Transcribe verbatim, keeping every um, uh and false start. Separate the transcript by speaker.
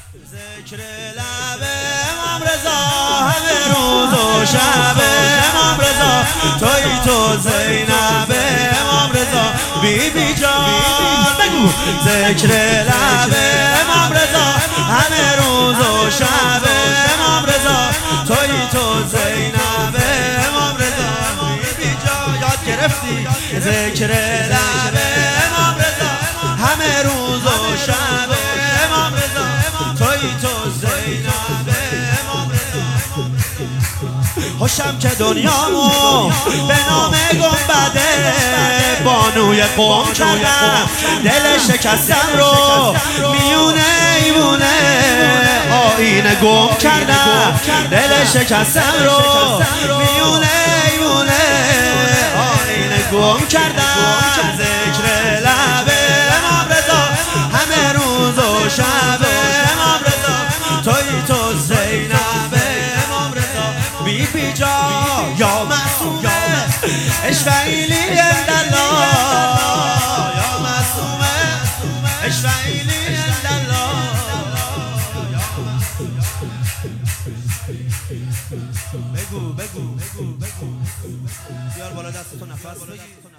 Speaker 1: ذکر لب امام رضا همه روز و شب امام رضا توی تو زینب امام رضا بی بی جان بگو ذکر لب امام رضا همه روز و شب امام رضا توی تو زینب امام رضا بی بی جان یاد گرفتی ذکر لب امام رضا همه روز و شب امام رضا توی تو زینب امام رضا خوشم که دنیامو به نام گنبده بانوی قم کردم دل شکستم رو میونه ایوونه آینه گم کردم دل شکستم رو میونه ایوونه آینه گم کردم ذکر لب امام رضا همه روز و شب امام رضا توی تو زینب امام رضا بی بی جا یا معصومه اشفعیلی اندالله یا معصومه اشفعیلی اندالله بگو بگو بگو بگو بیار بالا دستتو نفس بگی